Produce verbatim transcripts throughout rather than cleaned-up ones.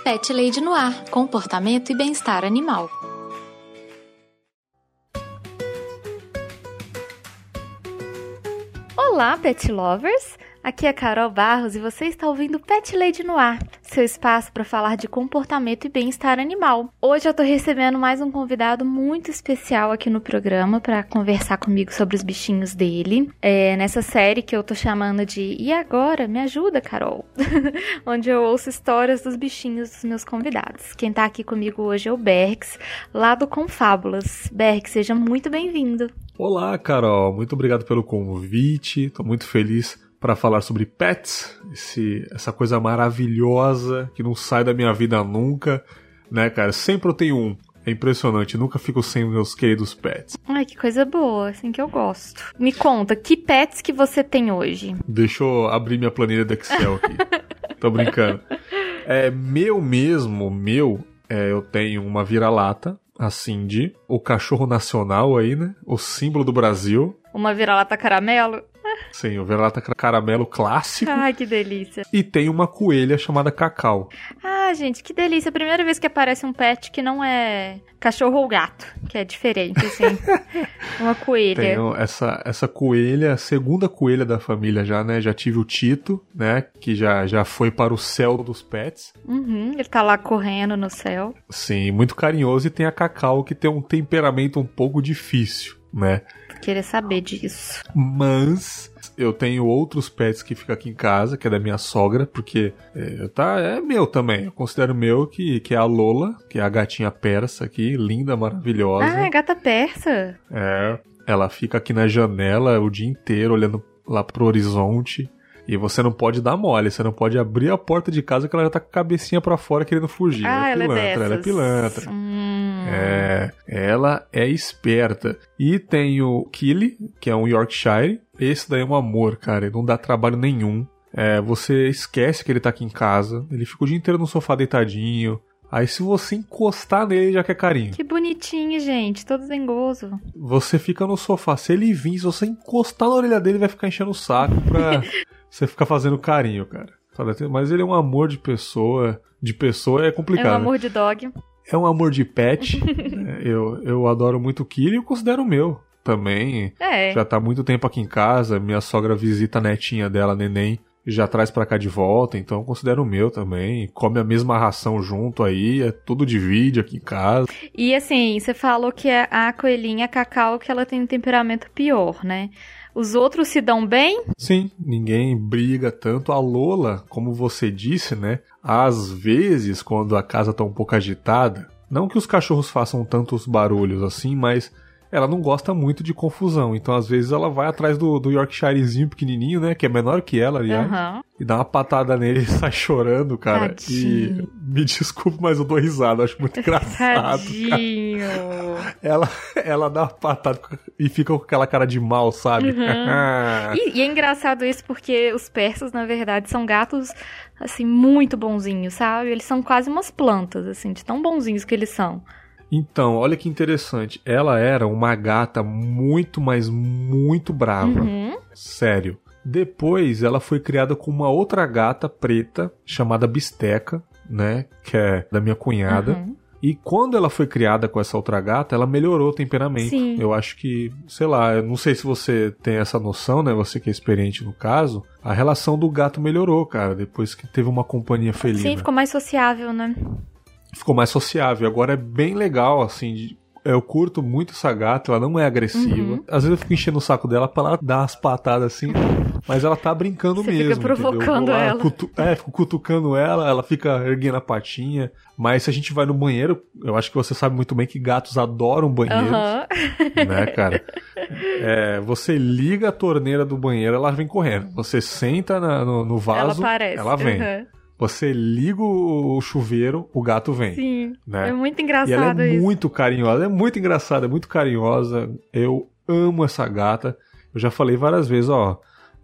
Pet Lady Noir, comportamento e bem-estar animal. Olá, Pet Lovers! Aqui é a Carol Barros e você está ouvindo Pet Lady Noir, seu espaço para falar de comportamento e bem-estar animal. Hoje eu estou recebendo mais um convidado muito especial aqui no programa para conversar comigo sobre os bichinhos dele. É, nessa série que eu tô chamando de E Agora? Me ajuda, Carol! Onde eu ouço histórias dos bichinhos dos meus convidados. Quem tá aqui comigo hoje é o Berks, lá do Confábulas. Berks, seja muito bem-vindo! Olá, Carol! Muito obrigado pelo convite. Estou muito feliz para falar sobre pets, esse, essa coisa maravilhosa que não sai da minha vida nunca, né, cara? Sempre eu tenho um. É impressionante, nunca fico sem meus queridos pets. Ai, que coisa boa, assim que eu gosto. Me conta, que pets que você tem hoje? Deixa eu abrir minha planilha do Excel aqui. Tô brincando. É, meu mesmo, meu, é, eu tenho uma vira-lata, a Cindy, o cachorro nacional aí, né? O símbolo do Brasil. Uma vira-lata caramelo? Sim, o vira-lata caramelo clássico. Ai, que delícia. E tem uma coelha chamada Cacau. Ah, gente, que delícia. A primeira vez que aparece um pet que não é cachorro ou gato, que é diferente, assim. Uma coelha. Tenho essa, essa coelha, a segunda coelha da família já, né? Já tive o Tito, né? Que já, já foi para o céu dos pets. Uhum, ele tá lá correndo no céu. Sim, muito carinhoso. E tem a Cacau, que tem um temperamento um pouco difícil, né? Querer saber disso. Mas eu tenho outros pets que ficam aqui em casa, que é da minha sogra, porque é, tá, é meu também. Eu considero meu, que, que é a Lola, que é a gatinha persa aqui, linda, maravilhosa. Ah, é gata persa. É, ela fica aqui na janela o dia inteiro, olhando lá pro horizonte. E você não pode dar mole, você não pode abrir a porta de casa que ela já tá com a cabecinha pra fora querendo fugir. Ah, ela é ela pilantra, é dessas. ela é pilantra. Hum. É, ela é esperta. E tem o Killy, que é um Yorkshire. Esse daí é um amor, cara, ele não dá trabalho nenhum. É, você esquece que ele tá aqui em casa, ele fica o dia inteiro no sofá deitadinho. Aí se você encostar nele, já quer carinho. Que bonitinho, gente, todo dengoso. Você fica no sofá, se ele vir, se você encostar na orelha dele, vai ficar enchendo o saco pra você ficar fazendo carinho, cara. Mas ele é um amor de pessoa, de pessoa é complicado. É um amor de dog. É um amor de pet. eu, eu adoro muito o Kiri e eu considero o meu também. É. Já tá há muito tempo aqui em casa, minha sogra visita a netinha dela, neném, já traz pra cá de volta, então eu considero o meu também. Come a mesma ração junto aí, é tudo divide aqui em casa. E assim, você falou que a coelhinha Cacau, que ela tem um temperamento pior, né? Os outros se dão bem? Sim, ninguém briga tanto. A Lola, como você disse, né? Às vezes, quando a casa tá um pouco agitada, não que os cachorros façam tantos barulhos assim, mas ela não gosta muito de confusão. Então, às vezes, ela vai atrás do, do Yorkshirezinho pequenininho, né? Que é menor que ela, aliás. Uhum. E dá uma patada nele e sai chorando, cara. Tadinho. E me desculpe, mas eu dou risada. Eu acho muito engraçado. Tadinho. Ela, ela dá uma patada e fica com aquela cara de mal, sabe? Uhum. e, e é engraçado isso porque os persas, na verdade, são gatos, assim, muito bonzinhos, sabe? Eles são quase umas plantas, assim, de tão bonzinhos que eles são. Então, olha que interessante. Ela era uma gata muito, mas muito brava. Uhum. Sério. Depois, ela foi criada com uma outra gata preta, chamada Bisteca, né? Que é da minha cunhada. Uhum. E quando ela foi criada com essa outra gata, ela melhorou o temperamento. Sim. Eu acho que, sei lá, eu não sei se você tem essa noção, né? Você que é experiente no caso. A relação do gato melhorou, cara, depois que teve uma companhia felina. Sim, ficou mais sociável, né? Ficou mais sociável. Agora é bem legal, assim, de... eu curto muito essa gata, ela não é agressiva. Uhum. Às vezes eu fico enchendo o saco dela pra ela dar umas patadas assim, mas ela tá brincando Você mesmo. Fica provocando lá, ela. Cutu... É, fico cutucando ela, ela fica erguendo a patinha. Mas se a gente vai no banheiro, eu acho que você sabe muito bem que gatos adoram banheiros. Uhum. Né, cara? É, você liga a torneira do banheiro, ela vem correndo. Você senta na, no, no vaso, ela, aparece. ela vem. Uhum. Você liga o chuveiro, o gato vem. Sim, né? É muito engraçado isso. E ela é isso. muito carinhosa, é muito engraçada, é muito carinhosa. Eu amo essa gata. Eu já falei várias vezes, ó,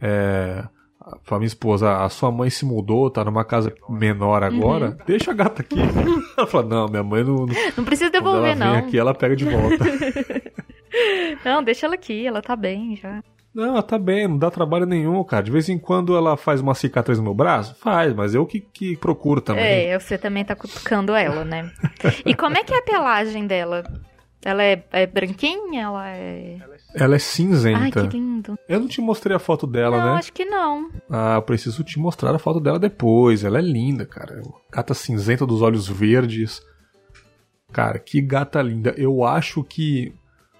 é, pra minha esposa, a sua mãe se mudou, tá numa casa menor agora, uhum. deixa a gata aqui. Ela fala, não, minha mãe não... Não, não precisa devolver, quando ela não. vem aqui, ela pega de volta. Não, deixa ela aqui, ela tá bem já. Não, ela tá bem, não dá trabalho nenhum, cara. De vez em quando ela faz uma cicatriz no meu braço? Faz, mas eu que, que procuro também. É, você também tá cutucando ela, né? E como é que é a pelagem dela? Ela é, é branquinha? Ela é... Ela é cinzenta. Ai, que lindo. Eu não te mostrei a foto dela, não, né? Não, acho que não. Ah, eu preciso te mostrar a foto dela depois. Ela é linda, cara. Gata cinzenta dos olhos verdes. Cara, que gata linda. Eu acho que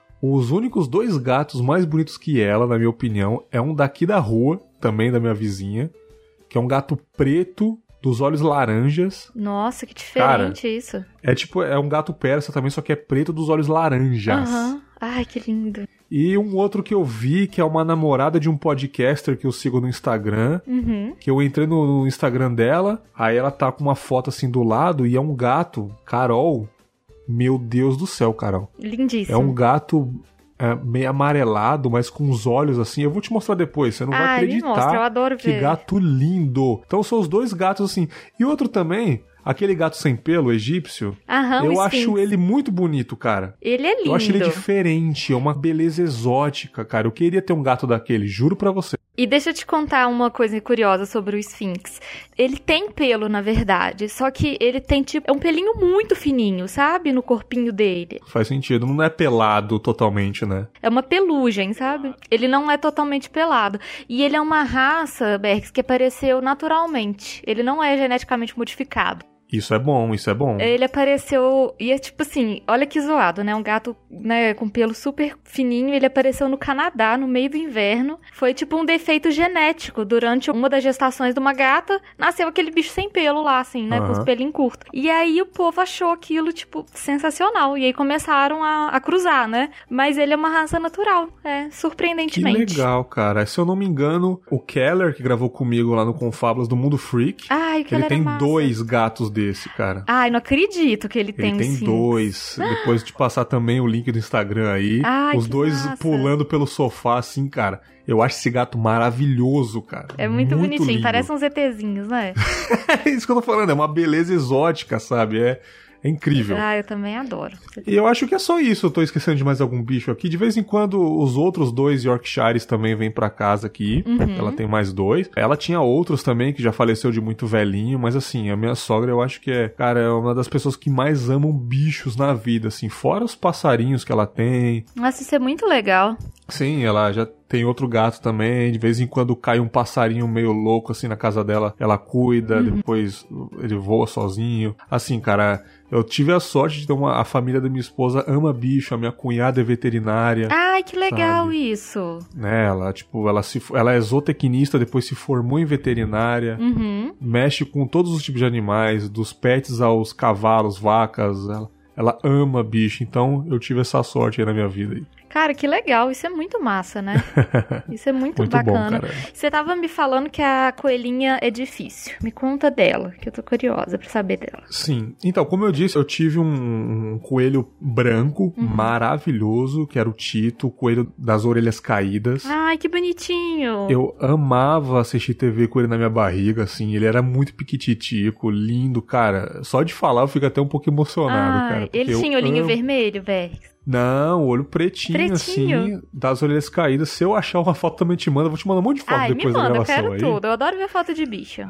os únicos dois gatos mais bonitos que ela, na minha opinião, é um daqui da rua, também da minha vizinha, que é um gato preto dos olhos laranjas. Nossa, que diferente. Cara, isso. É tipo, é um gato persa também, só que é preto dos olhos laranjas. Aham. Uhum. Ai, que lindo. E um outro que eu vi, que é uma namorada de um podcaster que eu sigo no Instagram, uhum. que eu entrei no Instagram dela, aí ela tá com uma foto assim do lado e é um gato, Carol. Meu Deus do céu, Carol. Lindíssimo. É um gato é, meio amarelado, mas com os olhos assim. Eu vou te mostrar depois, você não ah, vai acreditar. Me mostra, eu adoro que ver. gato lindo. Então são os dois gatos assim. E outro também, aquele gato sem pelo, egípcio. Aham, eu o acho Sphinx. ele muito bonito, cara. Ele é lindo. Eu acho ele diferente, é uma beleza exótica, cara. Eu queria ter um gato daquele, juro pra você. E deixa eu te contar uma coisa curiosa sobre o Sphinx. Ele tem pelo, na verdade, só que ele tem tipo é um pelinho muito fininho, sabe? No corpinho dele. Faz sentido, não é pelado totalmente, né? É uma pelugem, sabe? Ele não é totalmente pelado. E ele é uma raça, Berks, que apareceu naturalmente. Ele não é geneticamente modificado. Isso é bom, isso é bom. Ele apareceu, e é tipo assim, olha que zoado, né? Um gato, né, com pelo super fininho, ele apareceu no Canadá, no meio do inverno. Foi tipo um defeito genético. Durante uma das gestações de uma gata, nasceu aquele bicho sem pelo lá, assim, né? Uhum. Com os pelinhos curtos. E aí o povo achou aquilo, tipo, sensacional. E aí começaram a, a cruzar, né? Mas ele é uma raça natural, é, surpreendentemente. Que legal, cara. Se eu não me engano, o Keller, que gravou comigo lá no Confábulas do Mundo Freak, Ai, ele tem massa. dois gatos dele. Desse, cara. Ai, não acredito que ele, ele tem Ele tem sim. dois. Depois de passar também o link do Instagram aí. Ai, os dois massa. Pulando pelo sofá, assim, cara. Eu acho esse gato maravilhoso, cara. É muito, muito bonitinho. Lindo. Parece uns ETzinhos, né? É isso que eu tô falando. É uma beleza exótica, sabe? É... É incrível. Ah, eu também adoro. E eu acho que é só isso. Eu tô esquecendo de mais algum bicho aqui. De vez em quando, os outros dois Yorkshires também vêm pra casa aqui. Uhum. Ela tem mais dois. Ela tinha outros também, que já faleceu de muito velhinho. Mas assim, a minha sogra, eu acho que é... Cara, é uma das pessoas que mais amam bichos na vida, assim. Fora os passarinhos que ela tem. Nossa, isso é muito legal. Sim, ela já tem outro gato também. De vez em quando cai um passarinho meio louco, assim, na casa dela. Ela cuida, uhum. Depois ele voa sozinho. Assim, cara... Eu tive a sorte de ter uma... A família da minha esposa ama bicho, a minha cunhada é veterinária. Ai, que legal sabe? Isso. Né, ela, tipo, ela, se, ela é zootecnista, depois se formou em veterinária. Uhum. Mexe com todos os tipos de animais, dos pets aos cavalos, vacas. Ela, ela ama bicho, então eu tive essa sorte aí na minha vida. Aí. Cara, que legal, isso é muito massa, né? Isso é muito, muito bacana. Bom, cara. Você tava me falando que a coelhinha é difícil. Me conta dela, que eu tô curiosa pra saber dela. Sim, então, como eu disse, eu tive um, um coelho branco, uhum. maravilhoso, que era o Tito, o coelho das orelhas caídas. Ai, que bonitinho! Eu amava assistir T V com ele na minha barriga, assim, ele era muito piquititico, lindo, cara. Só de falar eu fico até um pouco emocionado, Ai, cara. Ele tinha olhinho amo... vermelho, Berks? Não, olho pretinho, pretinho, assim, das orelhas caídas. Se eu achar uma foto também te mando, eu vou te mandar um monte de foto Ai, depois me manda, da gravação aí. Eu quero tudo, eu adoro ver foto de bicho.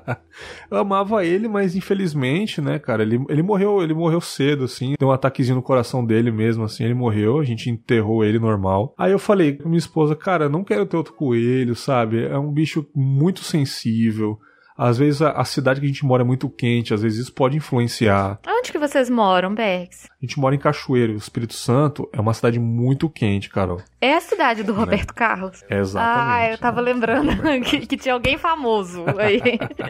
Eu amava ele, mas infelizmente, né, cara, ele, ele morreu, ele morreu cedo, assim, deu um ataquezinho no coração dele mesmo, assim, ele morreu, a gente enterrou ele normal. Aí eu falei com minha esposa, cara, não quero ter outro coelho, sabe, é um bicho muito sensível. Às vezes a, a cidade que a gente mora é muito quente, às vezes isso pode influenciar. Onde que vocês moram, Berks? A gente mora em Cachoeiro, o Espírito Santo é uma cidade muito quente, Carol. É a cidade do Roberto é. Carlos? É exatamente. Ah, eu tava lembrando que, que tinha alguém famoso aí.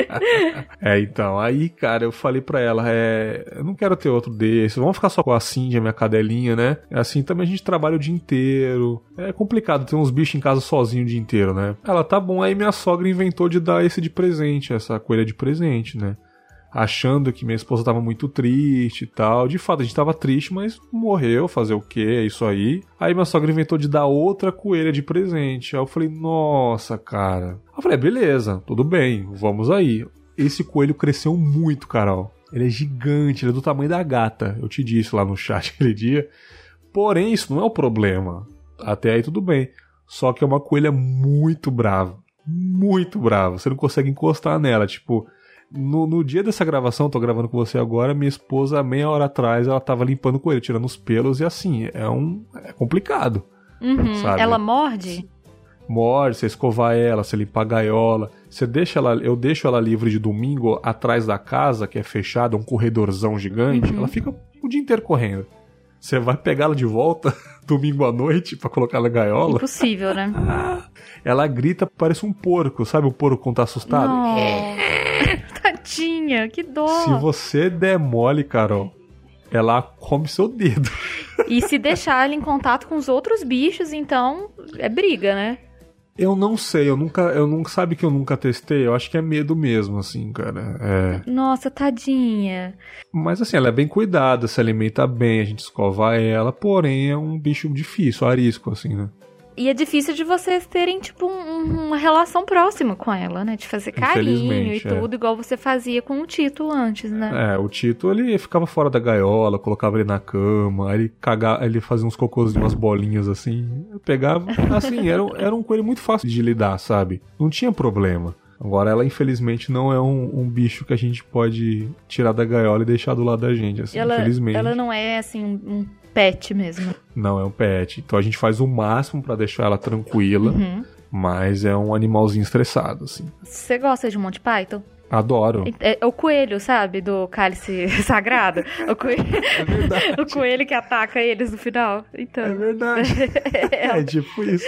É, então, aí, cara, eu falei pra ela, é, eu não quero ter outro desse, vamos ficar só com a Cindy, a minha cadelinha, né? Assim, também a gente trabalha o dia inteiro, é complicado ter uns bichos em casa sozinho o dia inteiro, né? Ela, tá bom, aí minha sogra inventou de dar esse de presente, essa coelha de presente, né? Achando que minha esposa tava muito triste e tal. De fato, a gente tava triste, mas morreu, fazer o quê? É isso aí. Aí minha sogra inventou de dar outra coelha de presente. Aí eu falei, nossa, cara. Eu falei, beleza, tudo bem, vamos aí. Esse coelho cresceu muito, Carol. Ele é gigante, ele é do tamanho da gata. Eu te disse lá no chat aquele dia. Porém, isso não é o problema. Até aí tudo bem. Só que é uma coelha muito brava. Muito brava. Você não consegue encostar nela. Tipo, no, no dia dessa gravação, tô gravando com você agora, minha esposa, meia hora atrás, ela tava limpando o coelho, tirando os pelos, e assim, é um. É complicado. Uhum. Sabe? Ela morde? Morde, você escovar ela, você limpar a gaiola. Você deixa ela, eu deixo ela livre de domingo atrás da casa, que é fechada, um corredorzão gigante. Uhum. Ela fica o dia inteiro correndo. Você vai pegar ela de volta domingo à noite pra colocar na gaiola? Impossível, né? Ela grita, parece um porco. Sabe o porco quando tá assustado? Não. Tadinha, que dó. Se você der mole, Carol, ela come seu dedo. E se deixar ela em contato com os outros bichos, então é briga, né? Eu não sei, eu nunca, eu nunca, sabe que eu nunca testei? Eu acho que é medo mesmo, assim, cara. É. Nossa, tadinha. Mas assim, ela é bem cuidada, se alimenta bem, a gente escova ela, porém é um bicho difícil, arisco, assim, né? E é difícil de vocês terem, tipo, um, uma relação próxima com ela, né? De fazer carinho e tudo, é. Igual você fazia com o Tito antes, né? É, o Tito, ele ficava fora da gaiola, colocava ele na cama, aí ele cagava, ele fazia uns cocôs de umas bolinhas, assim, pegava, assim, era, era um coelho muito fácil de lidar, sabe? Não tinha problema. Agora, ela, infelizmente, não é um, um bicho que a gente pode tirar da gaiola e deixar do lado da gente, assim, ela, infelizmente. Ela não é, assim, um pet mesmo. Não, é um pet. Então a gente faz o máximo pra deixar ela tranquila, uhum. Mas é um animalzinho estressado, assim. Você gosta de Monty Python? Adoro. É, é o coelho, sabe? Do cálice sagrado. O coelho, é verdade. O coelho que ataca eles no final. Então. É verdade. é, é tipo isso.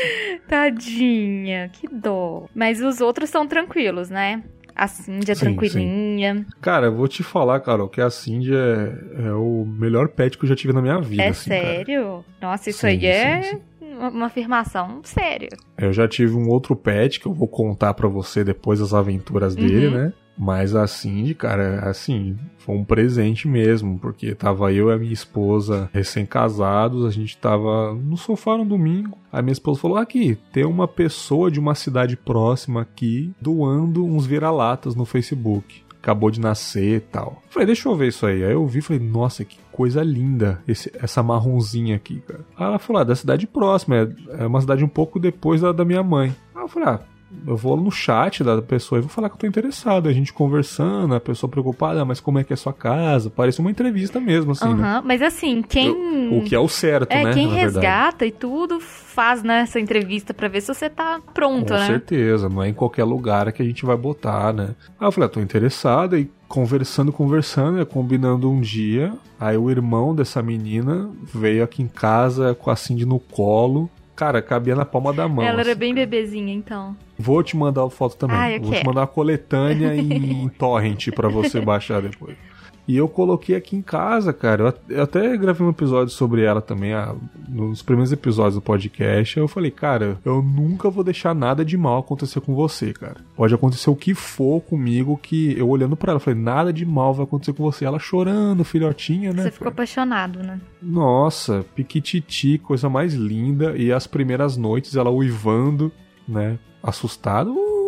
Tadinha, que dó. Mas os outros são tranquilos, né? A Cindy é sim, tranquilinha. Sim. Cara, eu vou te falar, Carol, que a Cindy é, é o melhor pet que eu já tive na minha vida. É assim, sério? Cara. Nossa, isso sim, aí sim, é sim. uma afirmação séria. Eu já tive um outro pet que eu vou contar pra você depois das aventuras dele, uhum. né? Mas a Cindy, cara, assim, foi um presente mesmo, porque tava eu e a minha esposa recém-casados, a gente tava no sofá no domingo, a minha esposa falou, aqui, tem uma pessoa de uma cidade próxima aqui doando uns vira-latas no Facebook. Acabou de nascer e tal. Falei, deixa eu ver isso aí. Aí eu vi e falei, nossa, que coisa linda esse, essa marronzinha aqui, cara. Aí ela falou, ah, da cidade próxima, é, é uma cidade um pouco depois da, da minha mãe. Aí eu falei, ah, eu vou no chat da pessoa e vou falar que eu tô interessado. A gente conversando, a pessoa preocupada, ah, mas como é que é a sua casa? Parece uma entrevista mesmo, assim, uhum, né? Mas assim, quem... Eu, o que é o certo, é, né? Quem na resgata verdade. E tudo faz, né, essa entrevista pra ver se você tá pronto, Com né? Com certeza, não é em qualquer lugar que a gente vai botar, né? Aí eu falei, ah, tô interessado e conversando, conversando, combinando um dia. Aí o irmão dessa menina veio aqui em casa com a Cindy no colo. Cara, cabia na palma da mão. Ela assim, era bem cara. bebezinha, então. Vou te mandar a foto também. Ah, eu Vou quero. te mandar uma coletânea em, em torrent pra você baixar depois. E eu coloquei aqui em casa, cara. Eu, eu até gravei um episódio sobre ela também, a, nos primeiros episódios do podcast. Eu falei, cara, eu nunca vou deixar nada de mal acontecer com você, cara. Pode acontecer o que for comigo, que eu olhando pra ela, falei, nada de mal vai acontecer com você. Ela chorando, filhotinha, né? Você ficou apaixonado, né? Nossa, piquititi, coisa mais linda. E as primeiras noites, ela uivando, né? Assustado,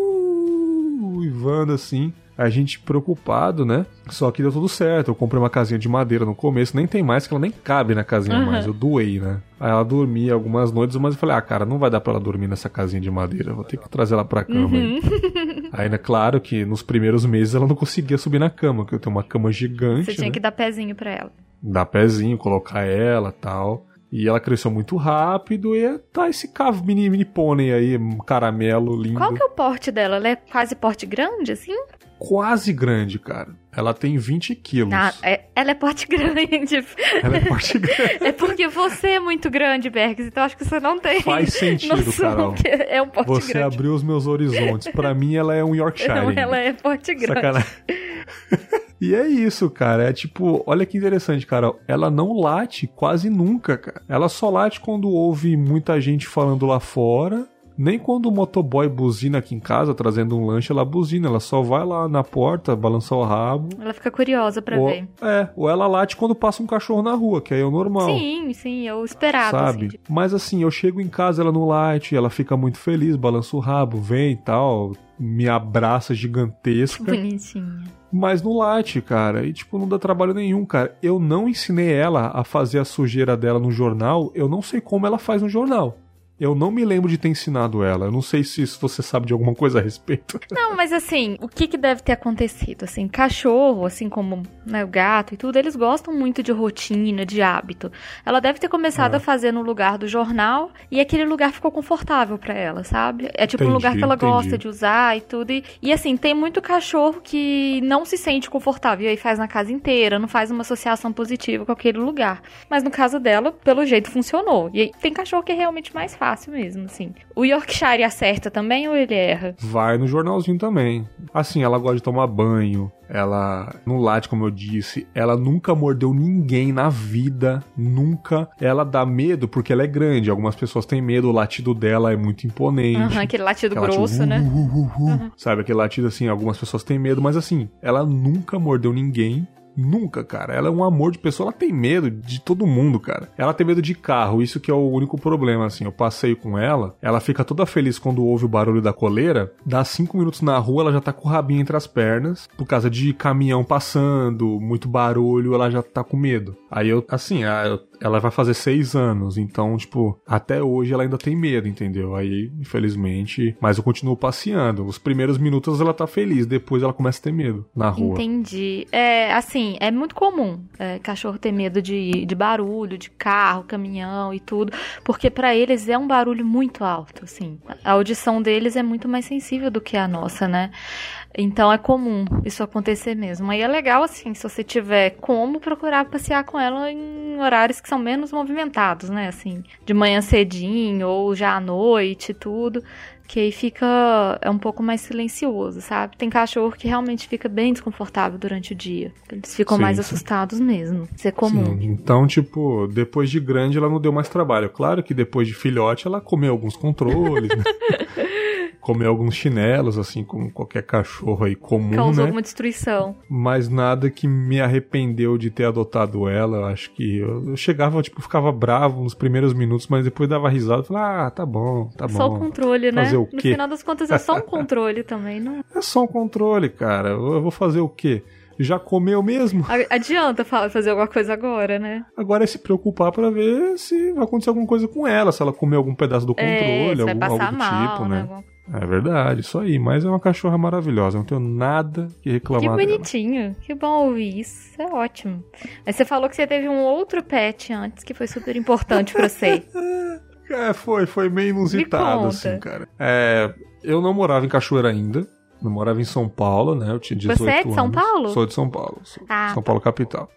uh, uivando assim. A gente preocupado, né? Só que deu tudo certo. Eu comprei uma casinha de madeira no começo. Nem tem mais, que ela nem cabe na casinha uhum. mais. Eu doei, né? Aí ela dormia algumas noites, mas eu falei, ah, cara, não vai dar pra ela dormir nessa casinha de madeira. Eu vou ter que trazer ela pra cama. Uhum. Aí, né, claro que nos primeiros meses ela não conseguia subir na cama, porque eu tenho uma cama gigante. Você tinha né? que dar pezinho pra ela. Dar pezinho, colocar ela e tal. E ela cresceu muito rápido e tá esse cavo mini, mini pônei aí, um caramelo lindo. Qual que é o porte dela? Ela é quase porte grande, assim? Quase grande, cara. Ela tem vinte quilos. Ah, é, ela é porte grande. Ela é porte grande. É porque você é muito grande, Bergs, então acho que você não tem. Faz sentido, noção Carol. Que é um porte você grande. Você abriu os meus horizontes. Pra mim, ela é um Yorkshire. Não, ela é porte grande. Sacanagem. E é isso, cara. É tipo, olha que interessante, cara. Ela não late quase nunca, cara. Ela só late quando ouve muita gente falando lá fora. Nem quando o motoboy buzina aqui em casa, trazendo um lanche, ela buzina. Ela só vai lá na porta, balançar o rabo. Ela fica curiosa pra ou, ver. É, ou ela late quando passa um cachorro na rua, que aí é o normal. Sim, sim, é o esperado. Sabe? Assim, de... Mas assim, eu chego em casa, ela não late, ela fica muito feliz, balança o rabo, vem e tal, me abraça gigantesca. Bonitinha. Mas não late, cara. E, tipo, não dá trabalho nenhum, cara. Eu não ensinei ela a fazer a sujeira dela no jornal. Eu não sei como ela faz no jornal. Eu não me lembro de ter ensinado ela. Eu não sei se você sabe de alguma coisa a respeito. Não, mas assim, o que que deve ter acontecido? Assim, cachorro, assim como, né, o gato e tudo, eles gostam muito de rotina, de hábito. Ela deve ter começado É. a fazer no lugar do jornal e aquele lugar ficou confortável pra ela, sabe? É tipo um Entendi, lugar que ela entendi. gosta de usar e tudo. E, e assim, tem muito cachorro que não se sente confortável e aí faz na casa inteira, não faz uma associação positiva com aquele lugar. Mas no caso dela, pelo jeito, funcionou. E aí, tem cachorro que é realmente mais fácil. Fácil mesmo, assim. O Yorkshire acerta também ou ele erra? Vai no jornalzinho também. Assim, ela gosta de tomar banho. Ela não late, como eu disse. Ela nunca mordeu ninguém na vida. Nunca. Ela dá medo porque ela é grande. Algumas pessoas têm medo. O latido dela é muito imponente. Uhum, aquele latido Aquele grosso, latido, né? uh, uh, uh, uh. Uhum. Sabe, aquele latido assim, algumas pessoas têm medo. Mas assim, ela nunca mordeu ninguém. Nunca, cara. Ela é um amor de pessoa. Ela tem medo de todo mundo, cara. Ela tem medo de carro. Isso que é o único problema, assim. Eu passeio com ela. Ela fica toda feliz quando ouve o barulho da coleira. Dá cinco minutos na rua, ela já tá com o rabinho entre as pernas. Por causa de caminhão passando, muito barulho, ela já tá com medo. Aí eu, assim, ela vai fazer seis anos. Então, tipo, até hoje ela ainda tem medo, entendeu? Aí, infelizmente... Mas eu continuo passeando. Os primeiros minutos ela tá feliz. Depois ela começa a ter medo na rua. Entendi. É, assim... É muito comum é, cachorro ter medo de, de barulho, de carro, caminhão e tudo, porque pra eles é um barulho muito alto, assim. A audição deles é muito mais sensível do que a nossa, né? Então é comum isso acontecer mesmo. Aí é legal, assim, se você tiver como procurar passear com ela em horários que são menos movimentados, né? Assim, de manhã cedinho ou já à noite e tudo. Que aí fica é um pouco mais silencioso, sabe? Tem cachorro que realmente fica bem desconfortável durante o dia. Eles ficam Sim, mais sim. assustados mesmo. Isso é comum. Sim, então, tipo, depois de grande ela não deu mais trabalho. Claro que depois de filhote ela comeu alguns controles, né? Comeu alguns chinelos, assim, como qualquer cachorro aí comum, Causou né? alguma destruição. Mas nada que me arrependeu de ter adotado ela. Eu acho que eu, eu chegava, tipo, ficava bravo nos primeiros minutos, mas depois dava risada e falava, ah, tá bom, tá bom. Só o controle, né? Fazer o No quê? final das contas é só um controle também, não? É só um controle, cara. Eu vou fazer o quê? Já comeu mesmo? Adianta fazer alguma coisa agora, né? Agora é se preocupar pra ver se vai acontecer alguma coisa com ela, se ela comer algum pedaço do controle, é, algum, vai passar algo do mal, tipo, né? né? Alguma... É verdade, isso aí. Mas é uma cachorra maravilhosa, não tenho nada que reclamar Que dela. bonitinho, que bom ouvir isso, é ótimo. Mas você falou que você teve um outro pet antes que foi super importante pra você. É, foi, foi meio inusitado, Me assim, conta. cara. É, eu não morava em Cachoeira ainda, eu morava em São Paulo, né? Eu tinha dezoito Você é de São anos. Paulo? Sou de São Paulo, sou Ah, São Paulo capital.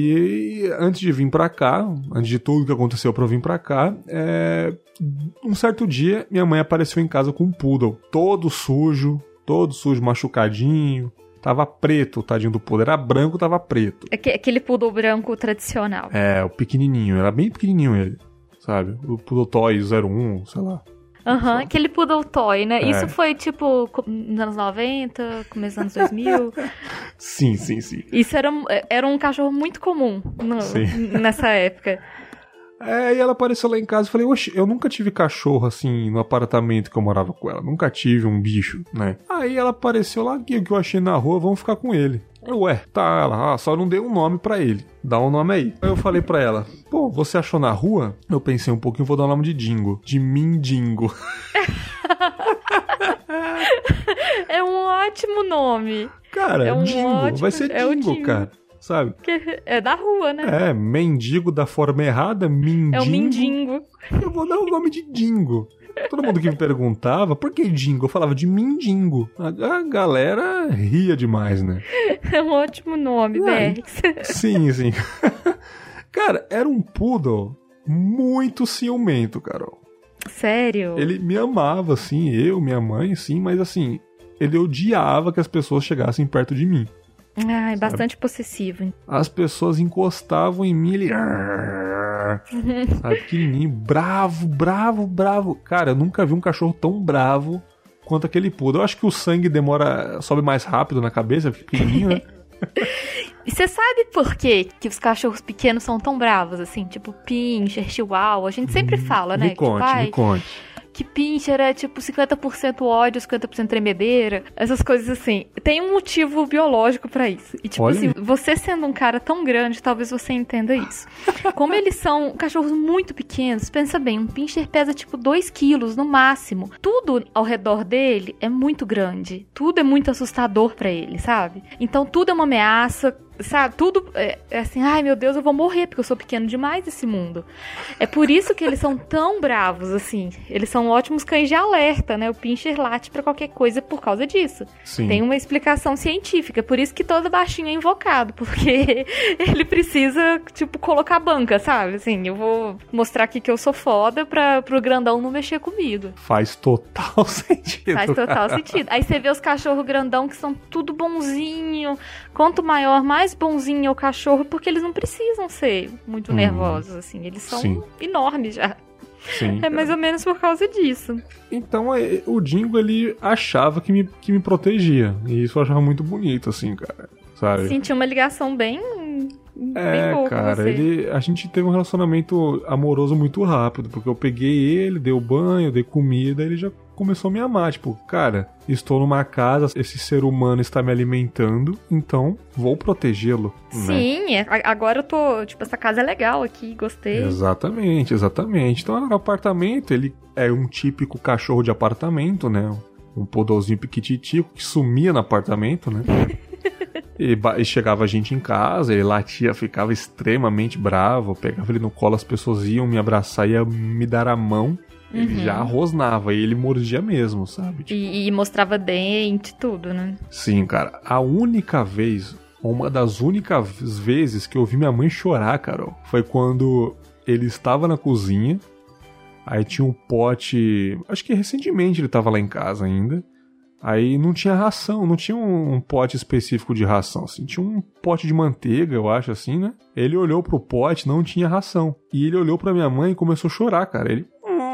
E antes de vir pra cá, antes de tudo que aconteceu pra eu vir pra cá, é, um certo dia minha mãe apareceu em casa com um poodle, todo sujo, todo sujo, machucadinho. Tava preto, o tadinho do poodle. Era branco, tava preto. Aque- Aquele poodle branco tradicional. É, o pequenininho, era bem pequenininho ele, sabe? O poodle toy zero um, sei lá. Aham, aquele poodle toy, né? É. Isso foi tipo co- nos anos noventa, começo dos anos dois mil. Sim, sim, sim. Isso era, um- era um cachorro muito comum no- Sim. nessa época. É, e ela apareceu lá em casa e falei, oxe, eu nunca tive cachorro assim no apartamento que eu morava com ela. Nunca tive um bicho, né? Aí ela apareceu lá, que que eu achei na rua, vamos ficar com ele. Eu, ué, tá, ela, ah, só não dei um nome pra ele. Dá um nome aí. Aí eu falei pra ela, pô, você achou na rua? Eu pensei um pouquinho, vou dar o nome de Dingo. De Mindingo. É um ótimo nome. Cara, É um Dingo, ótimo- vai ser é o Dingo, Dingo. cara. Sabe? Que é da rua, né? É, mendigo da forma errada, mindingo. É o mindingo. Eu vou dar o nome de Dingo. Todo mundo que me perguntava, por que Dingo? Eu falava de Mindingo. A, a galera ria demais, né? É um ótimo nome, Ah, Bergs. Sim, sim. Cara, era um poodle muito ciumento, Carol. Sério? Ele me amava, assim, eu, minha mãe, sim, mas assim, ele odiava que as pessoas chegassem perto de mim. Ai, bastante possessivo. As pessoas encostavam em mim, ele... Sabe, pequenininho, bravo, bravo, bravo. Cara, eu nunca vi um cachorro tão bravo quanto aquele poodle. Eu acho que o sangue demora, sobe mais rápido na cabeça, fica pequenininho, né? E você sabe por quê que os cachorros pequenos são tão bravos, assim? Tipo Pinscher, Chihuahua. A gente sempre fala, né? Me conte, tipo, ai, me conte. que pincher é tipo cinquenta por cento ódio, cinquenta por cento tremedeira, essas coisas assim. Tem um motivo biológico pra isso. E tipo Olha. assim, você sendo um cara tão grande, talvez você entenda isso. Como eles são cachorros muito pequenos, pensa bem, um pincher pesa tipo dois quilos no máximo. Tudo ao redor dele é muito grande. Tudo é muito assustador pra ele, sabe? Então tudo é uma ameaça, sabe? Tudo é, é assim, ai meu Deus, eu vou morrer porque eu sou pequeno demais nesse mundo. É por isso que eles são tão bravos, assim. Eles são ótimos cães de alerta, né? O pincher late pra qualquer coisa por causa disso. Sim. Tem uma explicação científica, por isso que todo baixinho é invocado, porque ele precisa, tipo, colocar banca, sabe? Assim, eu vou mostrar aqui que eu sou foda pra, pro grandão não mexer comigo. Faz total sentido. Faz total cara. sentido. Aí você vê os cachorros grandão que são tudo bonzinho. Quanto maior, mais bonzinho é o cachorro, porque eles não precisam ser muito Hum. nervosos, assim. Eles são Sim. enormes já. Sim, É mais ou menos por causa disso. Então é, o Dingo, ele achava que me, que me protegia. E isso eu achava muito bonito, assim, cara. Sabe? Senti uma ligação bem... É, bem boa com cara, você. ele, a gente teve um relacionamento amoroso muito rápido, porque eu peguei ele, dei o banho, dei comida, ele já começou a me amar, tipo, cara, estou numa casa, esse ser humano está me alimentando, então vou protegê-lo, né? Sim, é, a- agora eu tô, tipo, essa casa é legal aqui, gostei. Exatamente, exatamente. Então, no apartamento, ele é um típico cachorro de apartamento, né? Um poodlezinho piquititico que sumia no apartamento, né? E, ba- e chegava a gente em casa, ele latia, ficava extremamente bravo, eu pegava ele no colo, as pessoas iam me abraçar, iam me dar a mão, ele Uhum. já rosnava, e ele mordia mesmo, sabe? Tipo, E, e mostrava dente, tudo, né? sim, cara, a única vez, uma das únicas vezes que eu vi minha mãe chorar, Carol, foi quando ele estava na cozinha, aí tinha um pote, acho que recentemente ele estava lá em casa ainda, aí não tinha ração, não tinha um, um pote específico de ração, assim, tinha um pote de manteiga, eu acho, assim, né? Ele olhou pro pote, não tinha ração, e ele olhou pra minha mãe e começou a chorar, cara, ele...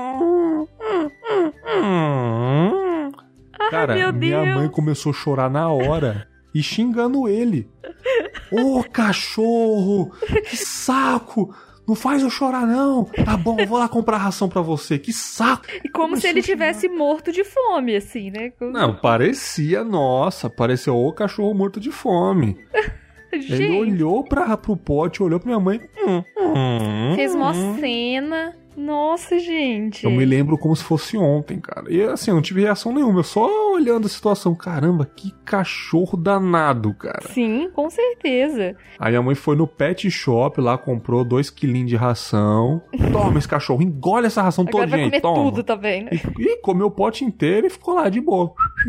Cara, meu minha Deus. mãe começou a chorar na hora e xingando ele. Ô, cachorro! Que saco! Não faz eu chorar, não! Tá bom, eu vou lá comprar ração pra você. Que saco! E como Começou se ele a xingar. tivesse morto de fome, assim, né? Como- Não, parecia, nossa, parecia o cachorro morto de fome. Gente, Ele olhou pra, pro pote, olhou pra minha mãe. Hum, hum, fez uma hum. cena. Nossa, gente. Eu me lembro como se fosse ontem, cara. E assim, eu não tive reação nenhuma. Eu só olhando a situação. Caramba, que cachorro danado, cara. Sim, com certeza. Aí a mãe foi no pet shop lá, comprou dois quilinhos de ração. Toma esse cachorro, engole essa ração Agora vai todinha comer aí, toma. tudo também, né? E, e comeu o pote inteiro e ficou lá de boa.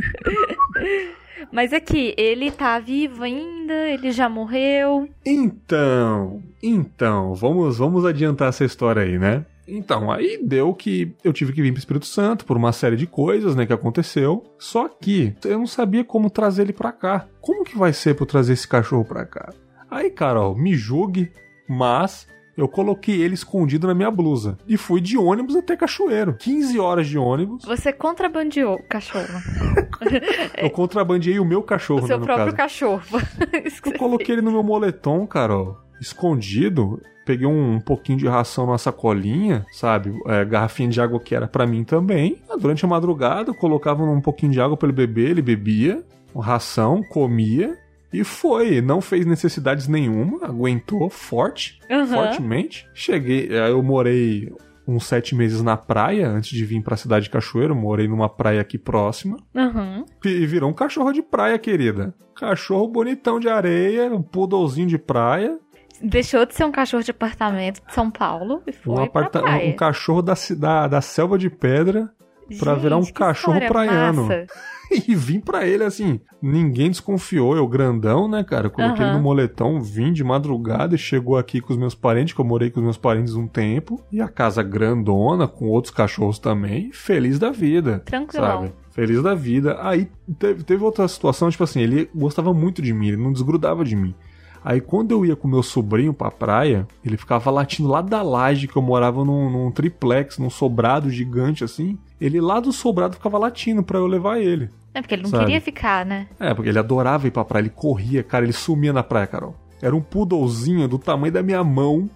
Mas aqui, ele tá vivo ainda? Ele já morreu? Então, então, vamos, vamos adiantar essa história aí, né? Então, aí deu que eu tive que vir pro Espírito Santo por uma série de coisas, né, que aconteceu. Só que eu não sabia como trazer ele pra cá. Como que vai ser pra eu trazer esse cachorro pra cá? Aí, Carol, me julgue, mas eu coloquei ele escondido na minha blusa. E fui de ônibus até Cachoeiro. quinze horas de ônibus. Você contrabandeou o cachorro. Eu contrabandeei o meu cachorro, O seu né, no próprio caso. cachorro. Isso que Eu você coloquei ele no meu moletom, Carol, escondido. Peguei um, um pouquinho de ração numa sacolinha, sabe? É, garrafinha de água que era pra mim também. Durante a madrugada, eu colocava um pouquinho de água pra ele beber, ele bebia. Ração, comia. E foi. Não fez necessidades nenhuma. Aguentou forte, Aham. fortemente. Cheguei, aí eu morei uns sete meses na praia, antes de vir pra cidade de Cachoeiro. Morei numa praia aqui próxima. Aham. E virou um cachorro de praia, querida. Cachorro bonitão de areia, um poodlezinho de praia. Deixou de ser um cachorro de apartamento de São Paulo e foi Um, aparta- pra praia. um cachorro da, ci- da, da selva de pedra pra Gente, virar um que cachorro história praiano. massa. E vim pra ele assim, ninguém desconfiou, eu grandão, né, cara? Coloquei Aham. ele no moletão, vim de madrugada e chegou aqui com os meus parentes, que eu morei com os meus parentes um tempo. E a casa grandona, com outros cachorros também, feliz da vida. Tranquilão. Sabe? Feliz da vida. Aí teve, teve outra situação, tipo assim, ele gostava muito de mim, ele não desgrudava de mim. Aí quando eu ia com meu sobrinho pra praia, ele ficava latindo lá da laje, que eu morava num, num triplex, num sobrado gigante assim. Ele lá do sobrado ficava latindo pra eu levar ele. É porque ele não Sabe? queria ficar, né? É, porque ele adorava ir pra praia, ele corria, cara, ele sumia na praia, Carol. Era um poodlezinho do tamanho da minha mão.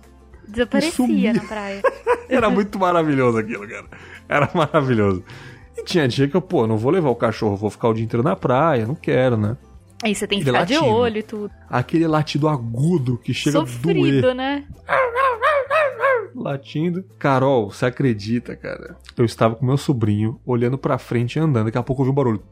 Desaparecia na praia. Era muito maravilhoso aquilo, cara. Era maravilhoso. E tinha dia que eu, pô, não vou levar o cachorro, vou ficar o dia inteiro na praia, não quero, né? Aí você tem que Aquele ficar latido. de olho e tudo. Aquele latido agudo que chega Sofrido, a doer. né? Latindo. Carol, você acredita, cara? Eu estava com meu sobrinho, olhando pra frente e andando. Daqui a pouco eu ouvi um barulho.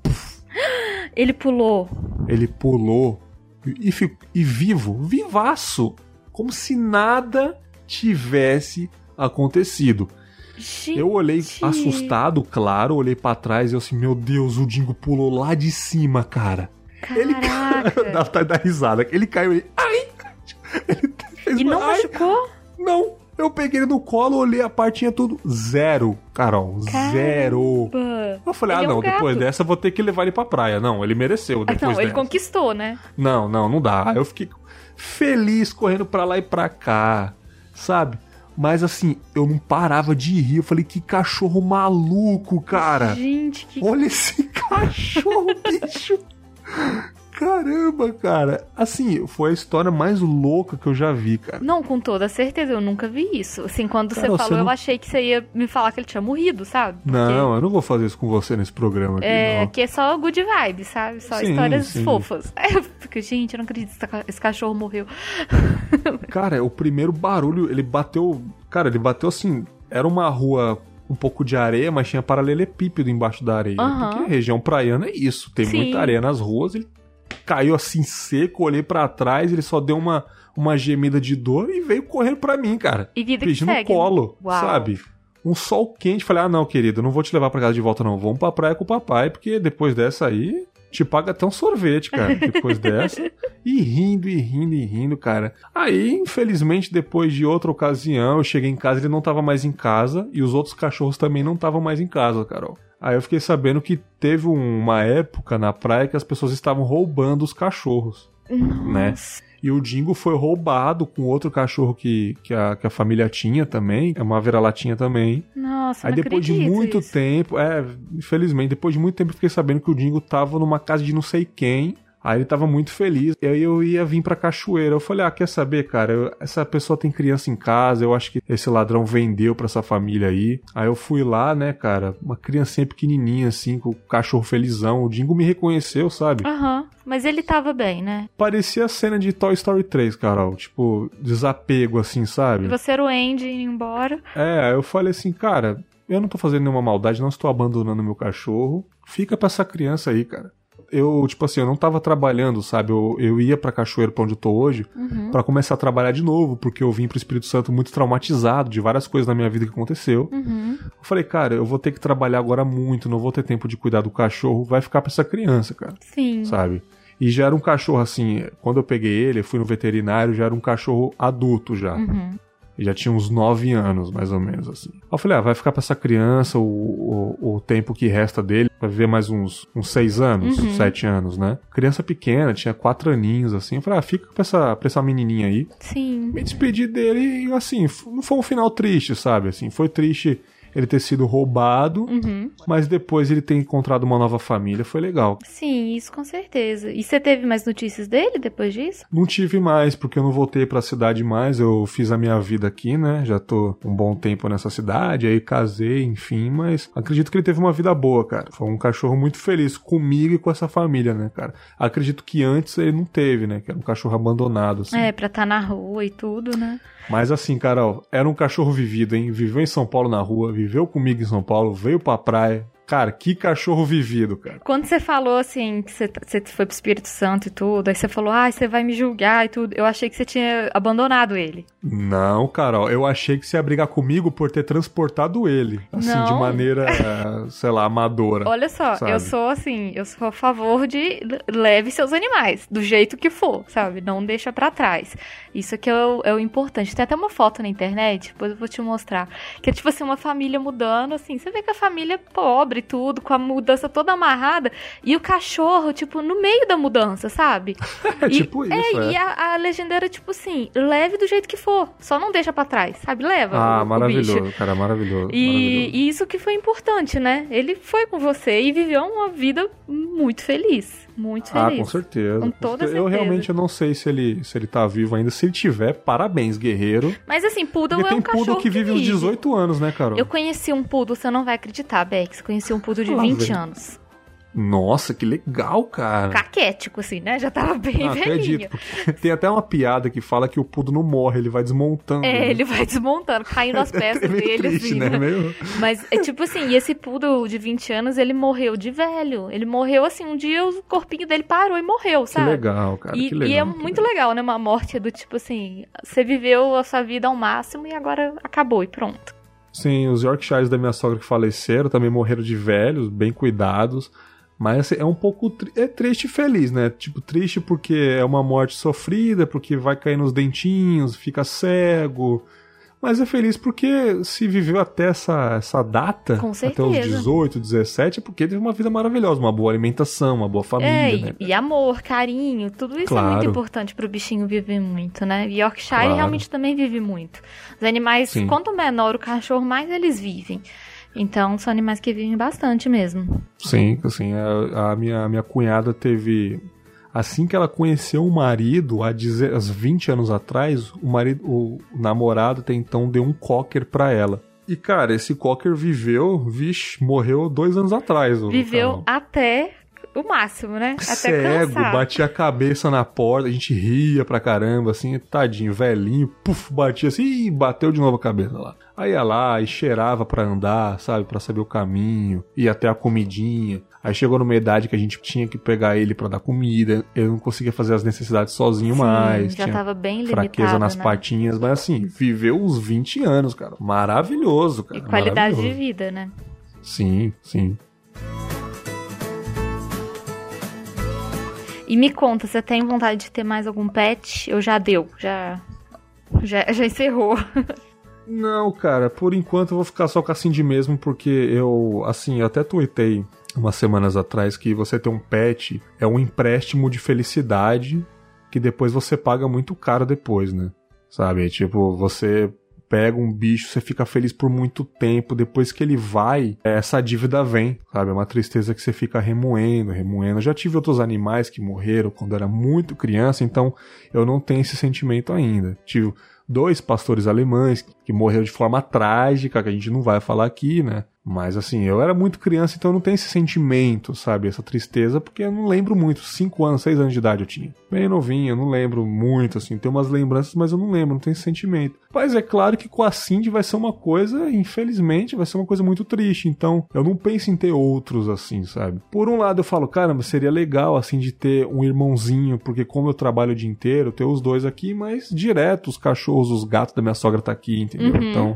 Ele pulou. Ele pulou e, ficou, e vivo, vivaço. Como se nada tivesse acontecido. Gente. Eu olhei assustado, claro, olhei pra trás e eu assim, meu Deus, o Dingo pulou lá de cima, cara. Caraca. Ele caiu, dá vontade de dar risada. Ele caiu, ele, ai! Ele fez E não uma, ai. machucou? Não, eu peguei ele no colo, olhei a partinha tudo, zero, Carol, Caramba. zero. Eu falei, Ele ah é um não, gato. depois dessa eu vou ter que levar ele pra praia. Não, ele mereceu Ah, depois não, ele dessa. conquistou, né? Não, não, não dá. Aí eu fiquei feliz correndo pra lá e pra cá, sabe? Mas assim, eu não parava de rir. Eu falei, que cachorro maluco, cara. Gente, que... Olha esse cachorro, bicho. Caramba, cara. Assim, foi a história mais louca que eu já vi, cara. Não, com toda certeza, eu nunca vi isso. Assim, quando Cara, você falou, você não- eu achei que você ia me falar que ele tinha morrido, sabe? Porque Não, eu não vou fazer isso com você nesse programa aqui, É, não. que é só good vibes, sabe? Só Sim, histórias sim. fofas. Aí eu fico, gente, eu não acredito que esse cachorro morreu. Cara, o primeiro barulho, ele bateu... Cara, ele bateu assim... Era uma rua um pouco de areia, mas tinha paralelepípedo embaixo da areia. Aham. Porque a região praiana é isso. Tem Sim. muita areia nas ruas. Ele caiu assim seco, olhei pra trás, ele só deu uma, uma gemida de dor e veio correndo pra mim, cara. E vida que Pedindo segue. colo, Uau. sabe? Um sol quente. Falei, ah, não, querido, não vou te levar pra casa de volta, não. Vamos pra praia com o papai, porque depois dessa aí... Te paga até um sorvete, cara, depois dessa. E rindo, e rindo, e rindo, cara. Aí, infelizmente, depois de outra ocasião, eu cheguei em casa, ele não tava mais em casa. E os outros cachorros também não estavam mais em casa, Carol. Aí eu fiquei sabendo que teve uma época na praia que as pessoas estavam roubando os cachorros, né? E o Dingo foi roubado com outro cachorro que, que, a, que a família tinha também. É uma vira-latinha também. Nossa, Aí não depois de acredito muito isso. tempo, é, infelizmente, depois de muito tempo eu fiquei sabendo que o Dingo tava numa casa de não sei quem. Aí ele tava muito feliz. E aí eu ia vir pra cachoeira. Eu falei, ah, quer saber, cara? Eu- essa pessoa tem criança em casa. Eu acho que esse ladrão vendeu pra essa família aí. Aí eu fui lá, né, cara? Uma criancinha pequenininha, assim, com o cachorro felizão. O Dingo me reconheceu, sabe? Aham, mas ele tava bem, né? Parecia a cena de Toy Story três, Carol. Tipo, desapego, assim, sabe? E você era o Andy indo embora. É, aí eu falei assim, cara, eu não tô fazendo nenhuma maldade, não estou abandonando meu cachorro. Fica pra essa criança aí, cara. Eu, tipo assim, eu não tava trabalhando, sabe? Eu, eu ia pra Cachoeiro, pra onde eu tô hoje, Uhum. pra começar a trabalhar de novo, porque eu vim pro Espírito Santo muito traumatizado de várias coisas na minha vida que aconteceu. Uhum. Eu falei, cara, eu vou ter que trabalhar agora muito, não vou ter tempo de cuidar do cachorro, vai ficar pra essa criança, cara, Sim. sabe? E já era um cachorro assim, quando eu peguei ele, eu fui no veterinário, já era um cachorro adulto já. Uhum. Ele já tinha uns nove anos, mais ou menos, assim. Aí eu falei, ah, vai ficar pra essa criança o, o, o tempo que resta dele, vai viver mais uns, uns seis anos, Uhum. sete anos, né? Criança pequena, tinha quatro aninhos, assim. Eu falei, ah, fica pra essa, pra essa menininha aí. Sim. Me despedi dele e, assim, f- não foi um final triste, sabe? Assim, foi triste ele ter sido roubado, Uhum. mas depois ele ter encontrado uma nova família, foi legal. Sim, isso com certeza. E você teve mais notícias dele depois disso? Não tive mais, porque eu não voltei pra cidade mais, eu fiz a minha vida aqui, né? Já tô um bom tempo nessa cidade, aí casei, enfim, mas acredito que ele teve uma vida boa, cara. Foi um cachorro muito feliz comigo e com essa família, né, cara? Acredito que antes ele não teve, né? Que era um cachorro abandonado, assim. É, pra estar na rua e tudo, né? Mas assim, Carol, era um cachorro vivido, hein? Viveu em São Paulo na rua, viveu comigo em São Paulo, veio pra praia. Cara, que cachorro vivido, cara. Quando você falou, assim, que você, você foi pro Espírito Santo e tudo, aí você falou, ah, você vai me julgar e tudo, eu achei que você tinha abandonado ele. Não, Carol, eu achei que você ia brigar comigo por ter transportado ele. Assim, Não. de maneira, eh, sei lá, amadora. Olha só, sabe? eu sou assim, eu sou a favor de leve seus animais, do jeito que for, sabe? Não deixa pra trás. Isso aqui é o, é o importante. Tem até uma foto na internet, depois eu vou te mostrar. Que é tipo assim, uma família mudando, assim. Você vê que a família é pobre e tudo, com a mudança toda amarrada. E o cachorro, tipo, no meio da mudança, sabe? É E- tipo isso, é. é. E a, a legenda era tipo assim, leve do jeito que for. Só não deixa pra trás, sabe? Leva Ah, o, o maravilhoso, bicho. cara, maravilhoso. E, maravilhoso. e isso que foi importante, né? Ele foi com você e viveu uma vida muito feliz. muito feliz. Ah, com certeza. Com toda certeza. Eu realmente eu não sei se ele, se ele tá vivo ainda. Se ele tiver, parabéns, guerreiro. Mas assim, poodle Porque é um tem poodle cachorro que vive uns dezoito anos, né, Carol? Eu conheci um poodle, você não vai acreditar, Bex. Conheci um poodle de Lá vinte vem. anos. Nossa, que legal, cara. Caquético, assim, né? Já tava bem ah, velhinho. Acredito, porque tem até uma piada que fala que o poodle não morre, ele vai desmontando. É, né? ele vai desmontando, caindo as peças é meio dele, triste, assim, né? né? Meio... Mas é tipo assim, e esse poodle de vinte anos, ele morreu de velho. Ele morreu assim, um dia o corpinho dele parou e morreu, sabe? Que legal, cara, e, que legal. E é que muito legal. legal, né? Uma morte do tipo assim, você viveu a sua vida ao máximo e agora acabou e pronto. Sim, os Yorkshires da minha sogra que faleceram também morreram de velhos, bem cuidados. Mas assim, é um pouco tri- é triste e feliz, né? Tipo, triste porque é uma morte sofrida, porque vai cair nos dentinhos, fica cego. Mas é feliz porque se viveu até essa, essa data, Com até os certeza. dezoito, dezessete, é porque teve uma vida maravilhosa, uma boa alimentação, uma boa família, É, né? e, e amor, carinho, tudo isso Claro. é muito importante pro bichinho viver muito, né? E Yorkshire Claro. realmente também vive muito. Os animais, Sim. quanto menor o cachorro, mais eles vivem. Então, são animais que vivem bastante mesmo. Sim, assim, a, a minha, a minha cunhada teve... Assim que ela conheceu o marido, há deze- há vinte anos atrás, o marido, o namorado até então deu um cocker pra ela. E, cara, esse cocker viveu, vixe, morreu dois anos atrás. o Viveu Carol. até o máximo, né? Até Cego, cansar. batia a cabeça na porta, a gente ria pra caramba, assim, tadinho, velhinho, puf, batia assim, e bateu de novo a cabeça lá. Aí ia lá e cheirava pra andar, sabe, pra saber o caminho, ia até a comidinha. Aí chegou numa idade que a gente tinha que pegar ele pra dar comida, ele não conseguia fazer as necessidades sozinho Sim, mais, já tinha tava bem fraqueza limitado, nas né? patinhas, mas assim, viveu uns vinte anos, cara, maravilhoso, cara. E qualidade de maravilhoso. vida, né? Sim, sim. E me conta, você tem vontade de ter mais algum pet? Eu já deu, já, já, já encerrou. Não, cara, por enquanto eu vou ficar só com a Cindy mesmo, porque eu, assim, eu até tuitei umas semanas atrás que você ter um pet é um empréstimo de felicidade que depois você paga muito caro depois, né? Sabe? Tipo, você pega um bicho, você fica feliz por muito tempo, depois que ele vai, essa dívida vem, sabe? É uma tristeza que você fica remoendo, remoendo. Eu já tive outros animais que morreram quando eu era muito criança, então eu não tenho esse sentimento ainda. Tive dois pastores alemães que morreram de forma trágica, que a gente não vai falar aqui, né? Mas assim, eu era muito criança, então eu não tenho esse sentimento, sabe? Essa tristeza, porque eu não lembro muito. Cinco anos, seis anos de idade eu tinha. Bem novinho, eu não lembro muito, assim. Tem umas lembranças, mas eu não lembro, não tenho esse sentimento. Mas é claro que com a Cindy vai ser uma coisa, infelizmente, vai ser uma coisa muito triste. Então, eu não penso em ter outros, assim, sabe? Por um lado eu falo, caramba, seria legal, assim, de ter um irmãozinho, porque como eu trabalho o dia inteiro, ter os dois aqui, mas direto, os cachorros, os gatos da minha sogra tá aqui, entendeu? Uhum. Então...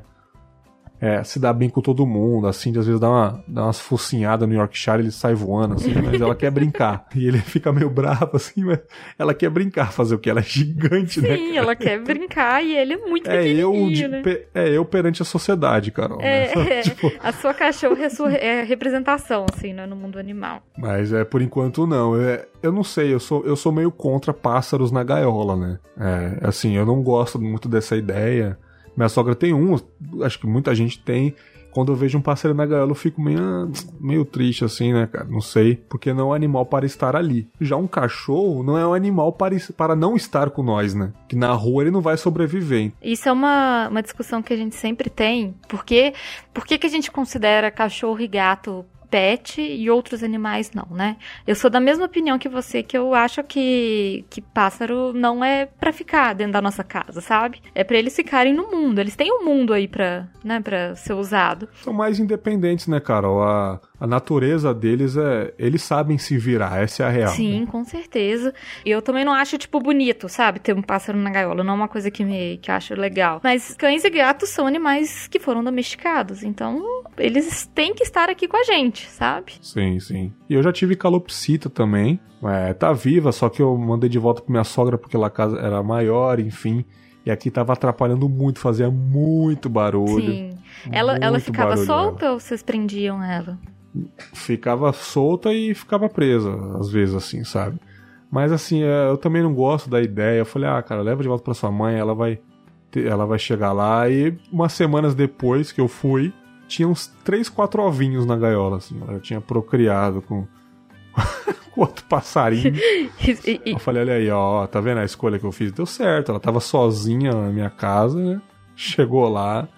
É, se dá bem com todo mundo, assim, às vezes dá, uma, dá umas focinhadas no Yorkshire, ele sai voando, assim, mas ela quer brincar. E ele fica meio bravo, assim, mas ela quer brincar, fazer o que? Ela é gigante, Sim, né? Sim, ela quer brincar e ele é muito É eu, pequenininho, de, né? pe, é eu perante a sociedade, Carol. É, né? é, tipo, a sua cachorra é, sua, é representação, assim, né, no mundo animal. mas é, por enquanto não. É, eu não sei, eu sou, eu sou meio contra pássaros na gaiola, né? É, assim, eu não gosto muito dessa ideia. Minha sogra tem um, acho que muita gente tem. Quando eu vejo um pássaro na gaiola, eu fico meio, meio triste, assim, né, cara? Não sei, porque não é um animal para estar ali. Já um cachorro não é um animal para, para não estar com nós, né? Que na rua ele não vai sobreviver. Isso é uma, uma discussão que a gente sempre tem. Porque, por que que a gente considera cachorro e gato pet e outros animais não, né? Eu sou da mesma opinião que você, que eu acho que, que pássaro não é pra ficar dentro da nossa casa, sabe? É pra eles ficarem no mundo. Eles têm um mundo aí pra, né, pra ser usado. São mais independentes, né, Carol? A, a natureza deles é... Eles sabem se virar, essa é a real. Sim, né? com certeza. E eu também não acho, tipo, bonito, sabe? Ter um pássaro na gaiola. Não é uma coisa que, me, que eu acho legal. Mas cães e gatos são animais que foram domesticados. Então, eles têm que estar aqui com a gente, sabe? Sim, sim. E eu já tive calopsita também. É, tá viva, só que eu mandei de volta pra minha sogra porque lá a casa era maior, enfim. E aqui tava atrapalhando muito, fazia muito barulho. Sim. Ela, ela ficava barulho, solta ela. ou vocês prendiam ela? Ficava solta e ficava presa, às vezes, assim, sabe? Mas assim, eu também não gosto da ideia. Eu falei, ah, cara, leva de volta pra sua mãe, ela vai, ter, ela vai chegar lá. E umas semanas depois que eu fui, tinha uns três, quatro ovinhos na gaiola, assim. Ela tinha procriado com, com outro passarinho. E- e- Eu falei, olha aí, ó, tá vendo a escolha que eu fiz? Deu certo, ela tava sozinha na minha casa, né? Chegou lá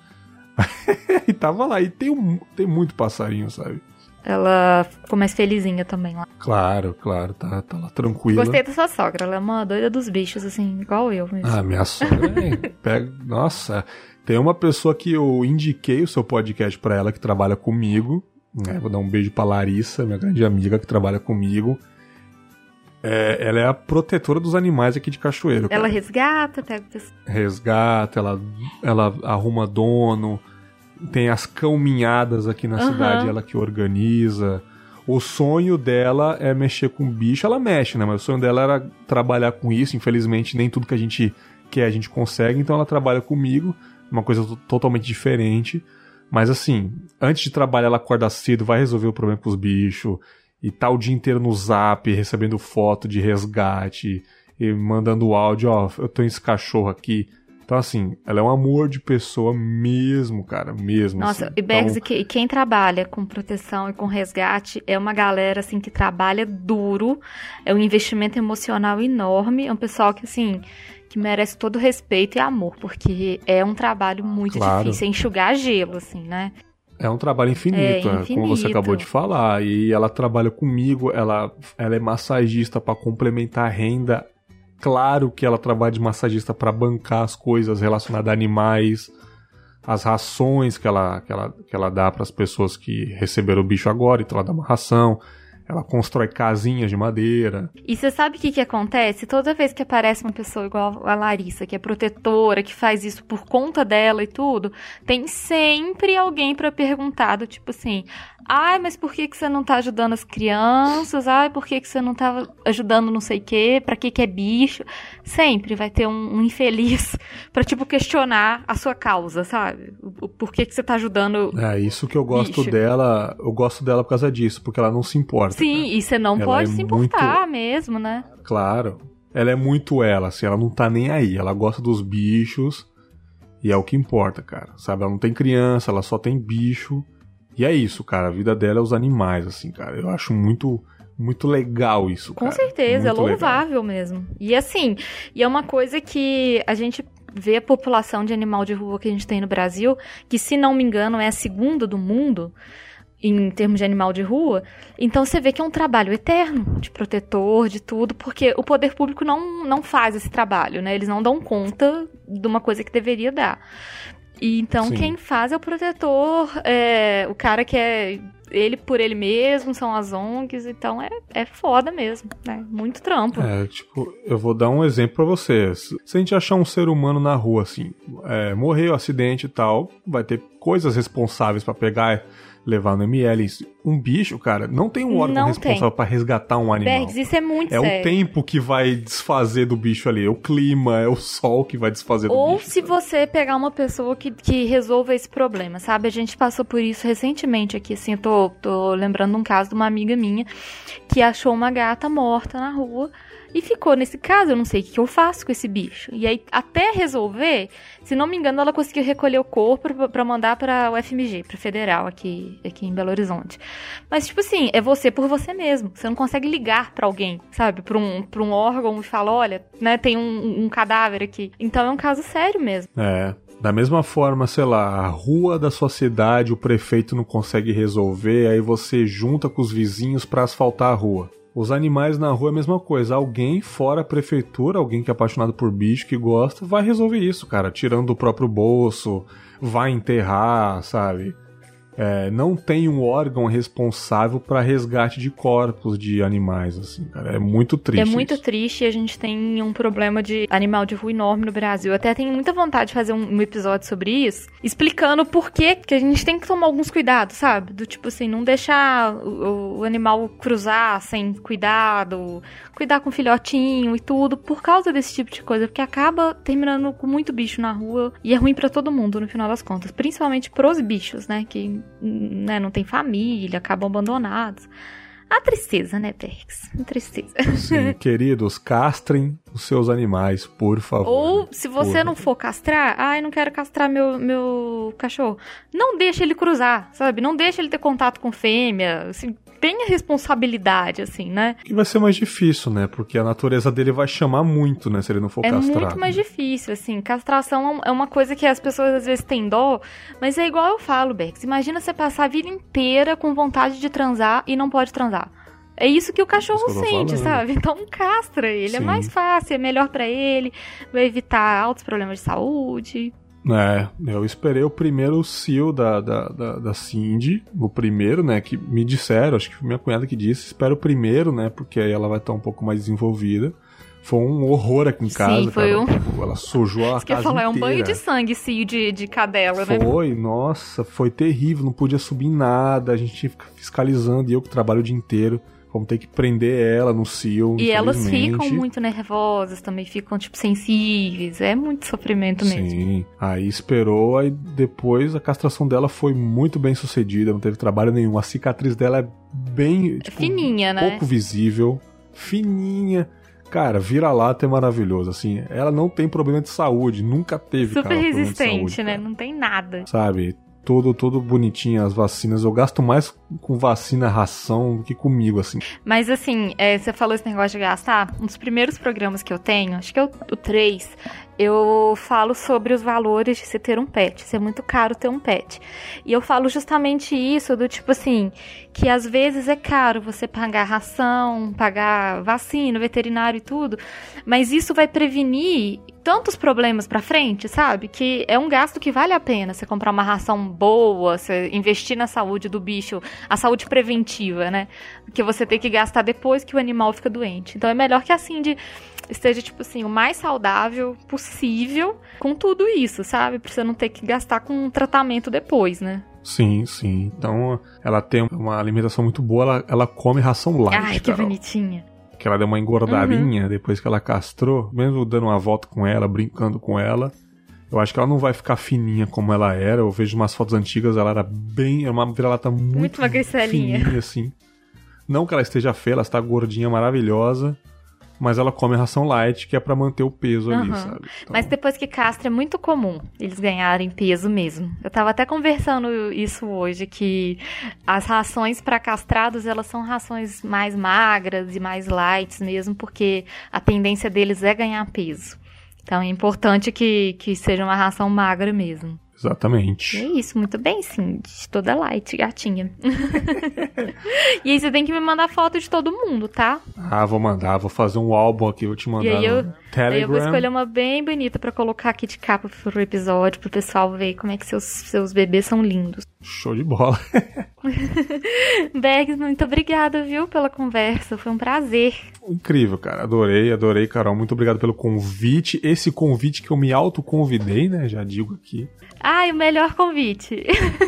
e tava lá. E tem, um, tem muito passarinho, sabe? Ela ficou mais felizinha também lá. Claro, claro, tá, tá lá tranquila. Gostei da sua sogra, ela é uma doida dos bichos, assim, igual eu mesmo. Ah, minha sogra, é, pega... Nossa, tem uma pessoa que eu indiquei o seu podcast pra ela, que trabalha comigo, né? Vou dar um beijo pra Larissa, minha grande amiga que trabalha comigo. É, ela é a protetora dos animais aqui de Cachoeiro. Ela cara. resgata, pega o pessoal. Resgata, ela, ela arruma dono, tem as caminhadas aqui na Aham. cidade, ela que organiza. O sonho dela é mexer com bicho, ela mexe, né? Mas o sonho dela era trabalhar com isso. Infelizmente, nem tudo que a gente quer a gente consegue, então ela trabalha comigo, uma coisa to- totalmente diferente. Mas assim, antes de trabalhar, ela acorda cedo, vai resolver o problema com os bichos, e tá o dia inteiro no Zap, recebendo foto de resgate, e mandando áudio, ó, eu tô esse cachorro aqui. Então, assim, ela é um amor de pessoa mesmo, cara, mesmo. Nossa, assim. e Bergs, Então, e quem trabalha com proteção e com resgate é uma galera, assim, que trabalha duro, é um investimento emocional enorme, é um pessoal que, assim, que merece todo respeito e amor, porque é um trabalho muito Claro. difícil, é enxugar gelo, assim, né? é um trabalho infinito, É, né, como você infinito. acabou de falar. E ela trabalha comigo, ela, ela é massagista pra complementar a renda. Claro que ela trabalha de massagista pra bancar as coisas relacionadas a animais, as rações que ela, que ela, que ela dá pras pessoas que receberam o bicho agora, então ela dá uma ração. Ela constrói casinhas de madeira. E você sabe o que que acontece? Toda vez que aparece uma pessoa igual a Larissa, que é protetora, que faz isso por conta dela e tudo, tem sempre alguém pra perguntar, do tipo assim, ai, mas por que que você não tá ajudando as crianças? Ai, por que que você não tá ajudando não sei o quê? Pra que que é bicho? Sempre vai ter um, um infeliz pra, tipo, questionar a sua causa, sabe? O, o por que que você tá ajudando... É isso que eu gosto Bicho. dela. Eu gosto dela por causa disso, porque ela não se importa. Sim, cara. e você não Ela pode é se muito- importar mesmo, né? Claro. Ela é muito ela, assim, ela não tá nem aí. Ela gosta dos bichos e é o que importa, cara. Sabe? Ela não tem criança, ela só tem bicho. E é isso, cara. A vida dela é os animais, assim, cara. Eu acho muito, muito legal isso, Com cara. certeza, é Muito legal. louvável mesmo. E assim, e é uma coisa que a gente vê a população de animal de rua que a gente tem no Brasil, que se não me engano é a segunda do mundo em termos de animal de rua. Então você vê que é um trabalho eterno de protetor, de tudo, porque o poder público não, não faz esse trabalho, né? Eles não dão conta de uma coisa que deveria dar. E então Sim. quem faz é o protetor, é, o cara que é ele por ele mesmo, são as O N Gs, então é, é foda mesmo, né? Muito trampo. É, tipo, eu vou dar um exemplo pra você. Se a gente achar um ser humano na rua, assim, é, morreu, acidente e tal, vai ter coisas responsáveis pra pegar, levar no M L. Um bicho, cara, não tem um órgão Não responsável tem. pra resgatar um animal. Bergs, isso é muito É sério. o tempo que vai desfazer do bicho ali, é o clima, é o sol que vai desfazer do Ou bicho. se sabe? você pegar uma pessoa que, que resolva esse problema, sabe? A gente passou por isso recentemente aqui, assim, eu tô, tô lembrando um caso de uma amiga minha que achou uma gata morta na rua e ficou nesse caso, eu não sei o que que eu faço com esse bicho. E aí, até resolver, se não me engano, ela conseguiu recolher o corpo pra, pra mandar pra U F M G, pra Federal, aqui, aqui em Belo Horizonte. Mas, tipo assim, é você por você mesmo. Você não consegue ligar pra alguém, sabe? Pra um, pra um órgão e falar, olha, né, tem um, um cadáver aqui. Então é um caso sério mesmo. É. Da mesma forma, sei lá, a rua da sua cidade, o prefeito não consegue resolver, aí você junta com os vizinhos pra asfaltar a rua. Os animais na rua é a mesma coisa. Alguém fora a prefeitura, alguém que é apaixonado por bicho, que gosta, vai resolver isso, cara. Tirando do próprio bolso, vai enterrar, sabe? É, não tem um órgão responsável para resgate de corpos de animais, assim, cara. É muito triste. É muito isso. triste e a gente tem um problema de animal de rua enorme no Brasil. Eu até tenho muita vontade de fazer um, um episódio sobre isso, explicando por que que a gente tem que tomar alguns cuidados, sabe? Do tipo assim, não deixar o, o animal cruzar sem cuidado, cuidar com filhotinho e tudo, por causa desse tipo de coisa, porque acaba terminando com muito bicho na rua e é ruim pra todo mundo, no final das contas. Principalmente pros bichos, né? Que né, não tem família, acabam abandonados. A tristeza, né, Bergs? A tristeza. Sim, queridos, castrem os seus animais, por favor. Ou, se você Por não favor. for castrar, ai, não quero castrar meu, meu cachorro, não deixa ele cruzar, sabe? Não deixa ele ter contato com fêmea, assim, tem a responsabilidade, assim, né? E vai ser mais difícil, né? Porque a natureza dele vai chamar muito, né? Se ele não for é castrado. É muito mais difícil, assim. Castração é uma coisa que as pessoas às vezes têm dó, mas é igual eu falo, Bex. Imagina você passar a vida inteira com vontade de transar e não pode transar. É isso que o cachorro que sente, sabe? Então castra ele, Sim. é mais fácil, é melhor pra ele, vai evitar altos problemas de saúde. É, eu esperei o primeiro cio da, da, da, da Cindy, o primeiro, né, que me disseram, acho que foi minha cunhada que disse, espera o primeiro, né, porque aí ela vai estar um pouco mais desenvolvida. Foi um horror aqui em casa, Sim, foi cara. um... Tipo, ela sujou a Isso que casa eu falar, inteira. É um banho de sangue, cio de, de cadela, né? Foi, nossa, foi terrível, não podia subir em nada, a gente fica fiscalizando, e eu que trabalho o dia inteiro. Vamos ter que prender ela no cio, E elas ficam muito nervosas também, ficam, tipo, sensíveis. É muito sofrimento mesmo. Sim. Aí esperou, aí depois a castração dela foi muito bem sucedida, não teve trabalho nenhum. A cicatriz dela é bem... Tipo, fininha, né? Pouco visível. Fininha. Cara, vira-lata é maravilhoso, assim. Ela não tem problema de saúde, nunca teve, Super cara, resistente, saúde, né? cara. Não tem nada. Sabe? Tudo, tudo bonitinho, as vacinas. Eu gasto mais com vacina, ração, do que comigo, assim. Mas, assim, é, você falou esse negócio de gastar. Um dos primeiros programas que eu tenho, acho que é o, o três, eu falo sobre os valores de se ter um pet. Isso é muito caro ter um pet. E eu falo justamente isso, do tipo assim, que às vezes é caro você pagar ração, pagar vacina, veterinário e tudo, mas isso vai prevenir tantos problemas pra frente, sabe? Que é um gasto que vale a pena você comprar uma ração boa, você investir na saúde do bicho, a saúde preventiva, né? Que você tem que gastar depois que o animal fica doente. Então é melhor que assim de esteja, tipo assim, o mais saudável possível com tudo isso, sabe? Pra você não ter que gastar com um tratamento depois, né? Sim, sim. Então, ela tem uma alimentação muito boa, ela, ela come ração light, Ai, que Carol. bonitinha. Que ela deu uma engordadinha Uhum. depois que ela castrou, mesmo dando uma volta com ela, brincando com ela. Eu acho que ela não vai ficar fininha como ela era. Eu vejo umas fotos antigas, ela era bem... Era uma vira-lata muito, muito magricelinha. fininha, assim. Não que ela esteja feia, ela está gordinha, maravilhosa. Mas ela come ração light, que é pra manter o peso ali, Uhum. sabe? Então... Mas depois que castra é muito comum eles ganharem peso mesmo. Eu tava até conversando isso hoje, que as rações para castrados, elas são rações mais magras e mais light mesmo, porque a tendência deles é ganhar peso. Então é importante que, que seja uma ração magra mesmo. Exatamente. E é isso, muito bem, sim. Toda light, gatinha. E aí você tem que me mandar foto de todo mundo, tá? Ah, vou mandar, vou fazer um álbum aqui, vou te mandar E aí eu, no Telegram. Aí eu vou escolher uma bem bonita pra colocar aqui de capa pro episódio, pro pessoal ver como é que seus, seus bebês são lindos. Show de bola. Bergs, muito obrigada, viu, pela conversa. Foi um prazer. Incrível, cara. Adorei, adorei, Carol. Muito obrigado pelo convite. Esse convite que eu me autoconvidei, né? Já digo aqui. Ai, o melhor convite.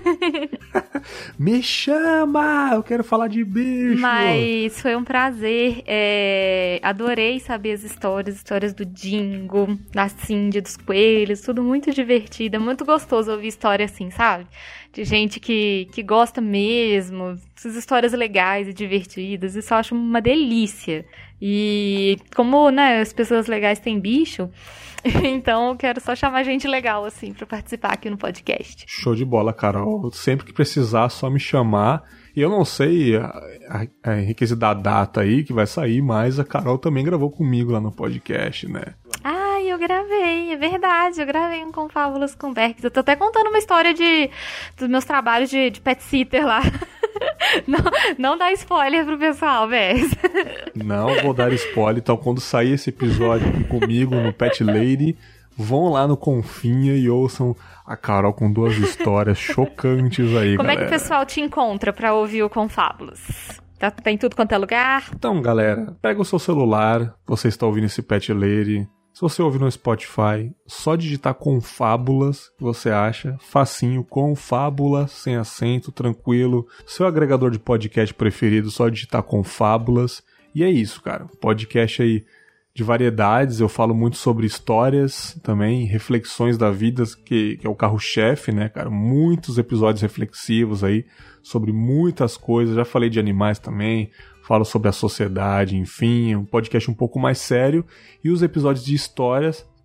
Me chama! Eu quero falar de bicho! Mas foi um prazer. É... Adorei saber as histórias, histórias do Dingo, da Cindy, dos coelhos, tudo muito divertido. É muito gostoso ouvir história assim, sabe? De gente que, que gosta mesmo, essas histórias legais e divertidas. Isso eu acho uma delícia. E como, né, as pessoas legais têm bicho, então eu quero só chamar gente legal, assim, pra participar aqui no podcast. Show de bola, Carol. Sempre que precisar, só me chamar. E eu não sei a, a, a requisito da data aí que vai sair, mas a Carol também gravou comigo lá no podcast, né? Ai, eu gravei, é verdade, eu gravei um Confábulas com Bergs. Eu tô até contando uma história de, dos meus trabalhos de, de pet sitter lá. Não, não dá spoiler pro pessoal, Bergs. Não vou dar spoiler, então quando sair esse episódio aqui comigo no Pet Lady, vão lá no Confinha e ouçam a Carol com duas histórias chocantes aí, Como galera. é que o pessoal te encontra pra ouvir o Confábulas? Tá, tem tudo quanto é lugar? Então, galera, pega o seu celular, você está ouvindo esse Pet Lady. Se você ouvir no Spotify, só digitar Confábulas, que você acha, facinho, Confábulas, sem acento, tranquilo. Seu agregador de podcast preferido, só digitar Confábulas. E é isso, cara. Podcast aí de variedades, eu falo muito sobre histórias também, reflexões da vida, que, que é o carro-chefe, né, cara? Muitos episódios reflexivos aí, sobre muitas coisas. Já falei de animais também, falo sobre a sociedade, enfim, um podcast um pouco mais sério. E os episódios de histórias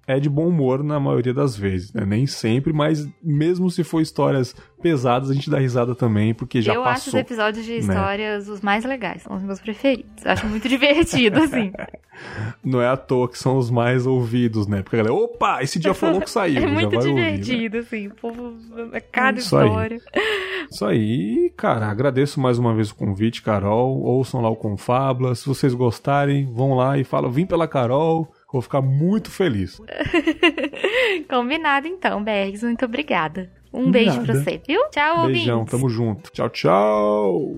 é de bom humor na maioria das vezes, né? Nem sempre, mas mesmo se for histórias pesadas, a gente dá risada também, porque já eu passou. Eu acho os episódios de né? histórias os mais legais, são os meus preferidos. Eu acho muito divertido, assim. Não é à toa que são os mais ouvidos, né? Porque a galera, opa, esse dia falou que saiu. É muito já vai divertido, ouvir, né? assim. O povo, cada Isso história. Aí. Isso aí, cara, agradeço mais uma vez o convite, Carol. Ouçam lá o Confabla. Se vocês gostarem, vão lá e falam, vim pela Carol. Vou ficar muito feliz. Combinado então, Bergs. Muito obrigada. Um beijo pra você, viu? Tchau, ouvintes. Beijão, tamo junto. Tchau, tchau.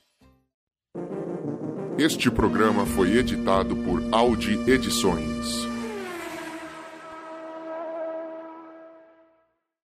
Este programa foi editado por Audi Edições.